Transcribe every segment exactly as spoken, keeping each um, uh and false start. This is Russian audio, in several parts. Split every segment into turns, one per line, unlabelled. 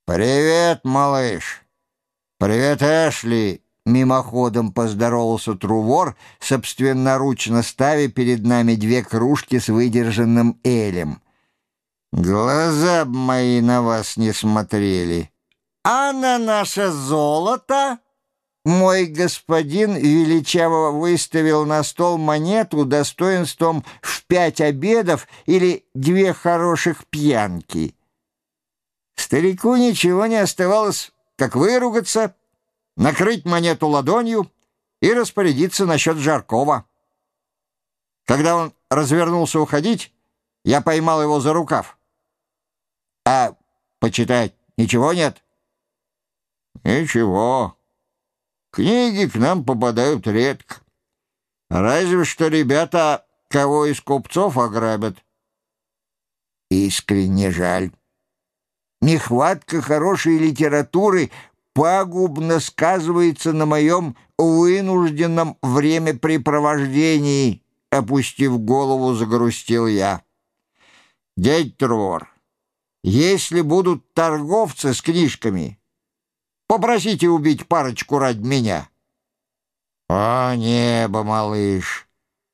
«Привет, малыш!» «Привет, Эшли!» — мимоходом поздоровался Трувор, собственноручно ставя перед нами две кружки с выдержанным элем. «Глаза б мои на вас не смотрели!» «А на наше золото?» Мой господин величаво выставил на стол монету достоинством в пять обедов или две хороших пьянки. Старику ничего не оставалось, как выругаться, накрыть монету ладонью и распорядиться насчет жаркого. Когда он развернулся уходить, я поймал его за рукав. «А почитать ничего нет?» «Ничего. Книги к нам попадают редко. Разве что ребята кого из купцов ограбят». «Искренне жаль. Нехватка хорошей литературы пагубно сказывается на моем вынужденном времяпрепровождении», — опустив голову, загрустил я. «Дядь Трувор, если будут торговцы с книжками, попросите убить парочку ради меня». «О, небо, малыш!»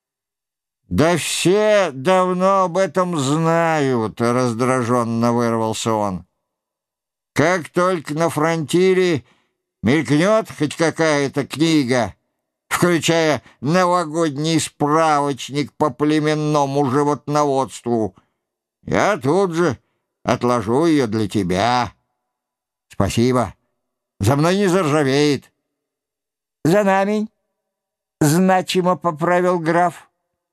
«Да все давно об этом знают», — раздраженно вырвался он. «Как только на фронтире мелькнет хоть какая-то книга, включая новогодний справочник по племенному животноводству, я тут же отложу ее для тебя». «Спасибо. За мной не заржавеет». «За нами», — значимо поправил граф.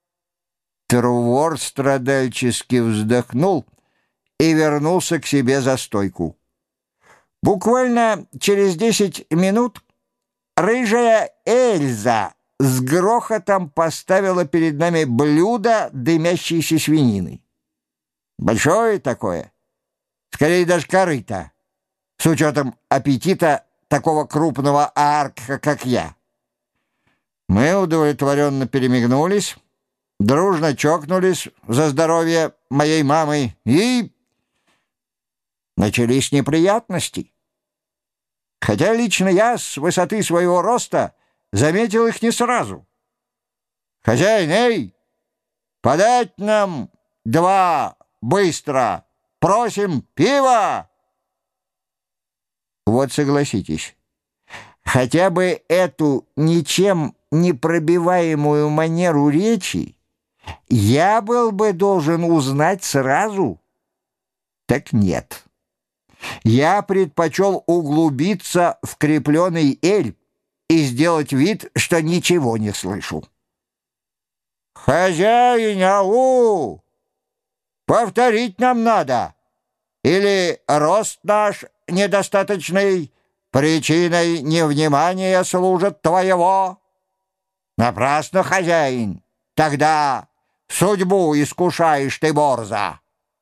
Трувор страдальчески вздохнул и вернулся к себе за стойку. Буквально через десять минут рыжая Эльза с грохотом поставила перед нами блюдо дымящейся свинины. Большое такое, скорее даже корыто, с учетом аппетита такого крупного ааркха, как я. Мы удовлетворенно перемигнулись, дружно чокнулись за здоровье моей мамы, и начались неприятности. Хотя лично я с высоты своего роста заметил их не сразу. «Хозяин, эй, подать нам два, быстро! Просим пива!» Вот согласитесь, хотя бы эту ничем не пробиваемую манеру речи я был бы должен узнать сразу. Так нет. Я предпочел углубиться в крепленый эль и сделать вид, что ничего не слышу. «Хозяин, ау! Повторить нам надо. Или рост наш недостаточный причиной невнимания служит твоего? Напрасно, хозяин, тогда судьбу искушаешь ты, борза».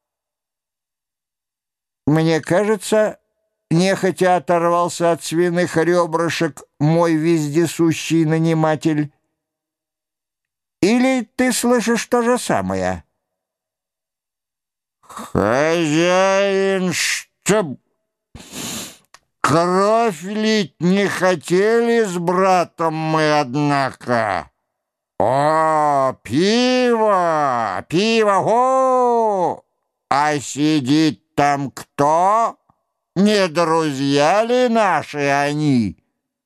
Мне кажется, нехотя оторвался от свиных ребрышек мой вездесущий наниматель. Или ты слышишь то же самое? «Хозяин, чтоб кровь лить не хотели с братом мы, однако. О, пиво, пиво, о! А сидит там кто? Не друзья ли наши они?»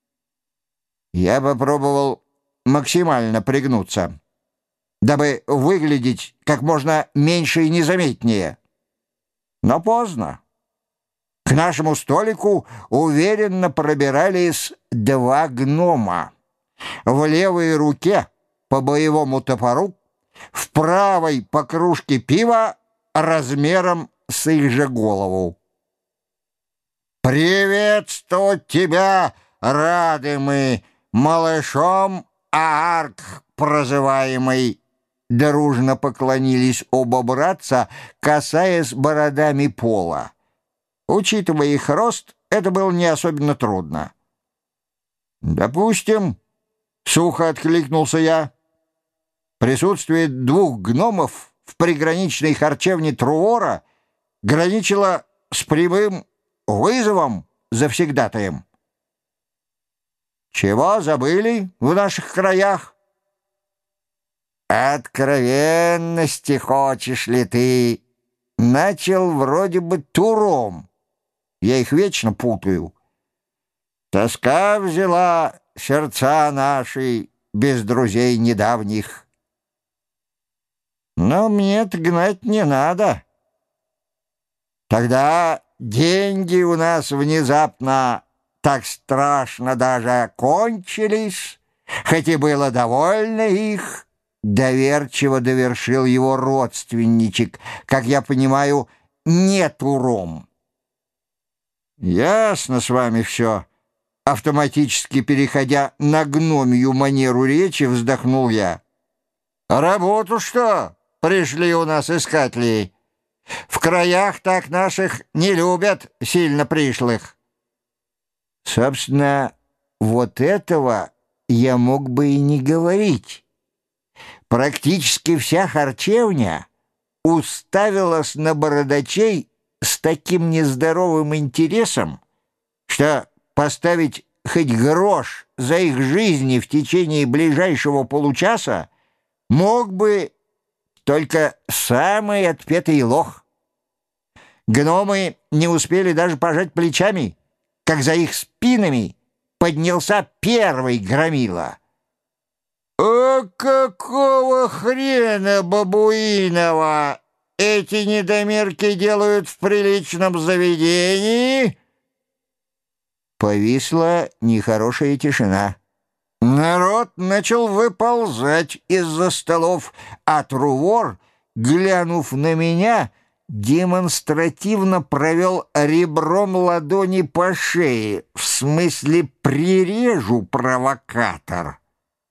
Я попробовал максимально пригнуться, дабы выглядеть как можно меньше и незаметнее. Но поздно. К нашему столику уверенно пробирались два гнома. В левой руке по боевому топору, в правой по кружке пива размером с их же голову. «Приветствовать тебя рады мы, малышом Аарк прозываемый!» Дружно поклонились оба братца, касаясь бородами пола. Учитывая их рост, это было не особенно трудно. «Допустим», — сухо откликнулся я, — «присутствие двух гномов в приграничной харчевне Трувора граничило с прямым вызовом завсегдатаем. Чего забыли в наших краях? Откровенности хочешь ли ты? Начал вроде бы Туром. Я их вечно путаю. Тоска взяла сердца наши без друзей недавних. Но мне-то гнать не надо. Тогда деньги у нас внезапно так страшно даже кончились, хоть и было довольно их, доверчиво довершил его родственничек, как я понимаю, не Туром. Ясно с вами все. Автоматически переходя на гномью манеру речи, вздохнул я. Работу что пришли у нас искатели? В краях так наших не любят сильно пришлых. Собственно, вот этого я мог бы и не говорить. Практически вся харчевня уставилась на бородачей с таким нездоровым интересом, что поставить хоть грош за их жизни в течение ближайшего получаса мог бы только самый отпетый лох. Гномы не успели даже пожать плечами, как за их спинами поднялся первый громила. «А какого хрена бабуиного эти недомерки делают в приличном заведении?» Повисла нехорошая тишина. Народ начал выползать из-за столов, а Трувор, глянув на меня, демонстративно провел ребром ладони по шее, в смысле «прирежу, провокатор».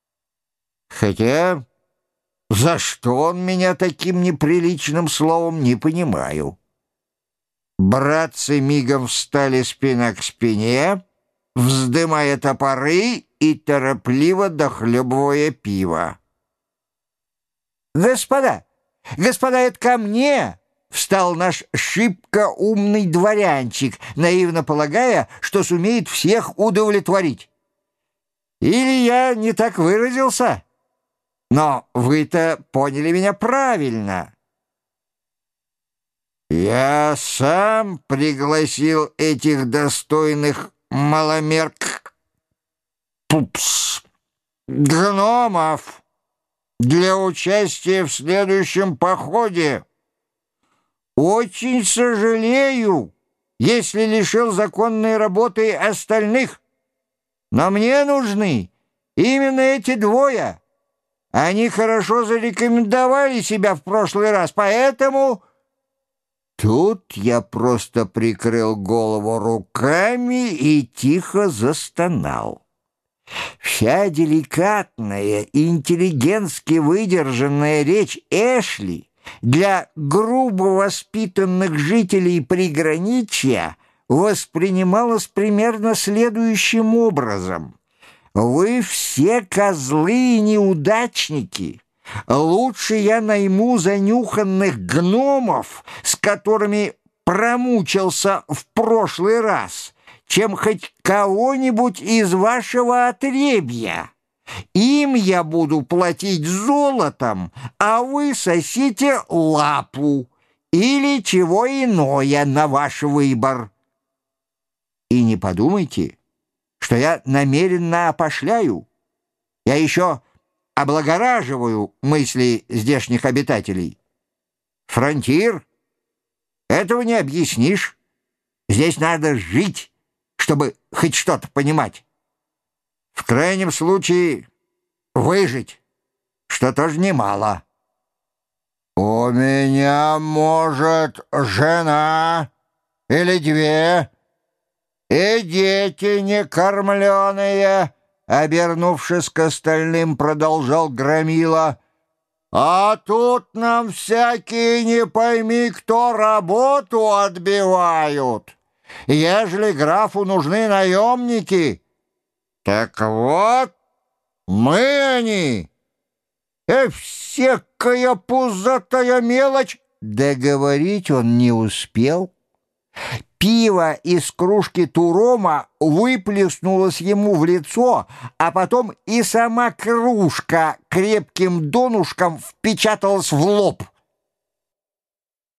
Хотя за что он меня таким неприличным словом, не понимаю. Братцы мигом встали спина к спине, вздымая топоры и торопливо дохлебывая пиво. «Господа! Господа, это ко мне!» Встал наш шибко умный дворянчик, наивно полагая, что сумеет всех удовлетворить. Или я не так выразился? Но вы-то поняли меня правильно. Я сам пригласил этих достойных маломерк пупс гномов для участия в следующем походе. Очень сожалею, если лишил законной работы остальных, но мне нужны именно эти двое. Они хорошо зарекомендовали себя в прошлый раз, поэтому... Тут я просто прикрыл голову руками и тихо застонал. Вся деликатная и интеллигентски выдержанная речь Эшли для грубо воспитанных жителей приграничья воспринималась примерно следующим образом. «Вы все козлы и неудачники. Лучше я найму занюханных гномов, с которыми промучился в прошлый раз, чем хоть кого-нибудь из вашего отребья. Им я буду платить золотом, а вы сосите лапу или чего иное на ваш выбор. И не подумайте, что я намеренно опошляю. Я еще облагораживаю мысли здешних обитателей. Фронтир? Этого не объяснишь. Здесь надо жить, чтобы хоть что-то понимать. В крайнем случае выжить, что тоже немало. У меня, может, жена или две, и дети некормленые, обернувшись к остальным, продолжал громила. А тут нам всякие не пойми кто работу отбивают. Ежели графу нужны наемники, так вот мы они. Э, всякая пузатая мелочь. Договорить он не успел. Пиво из кружки Турома выплеснулось ему в лицо, а потом и сама кружка крепким донышком впечаталась в лоб.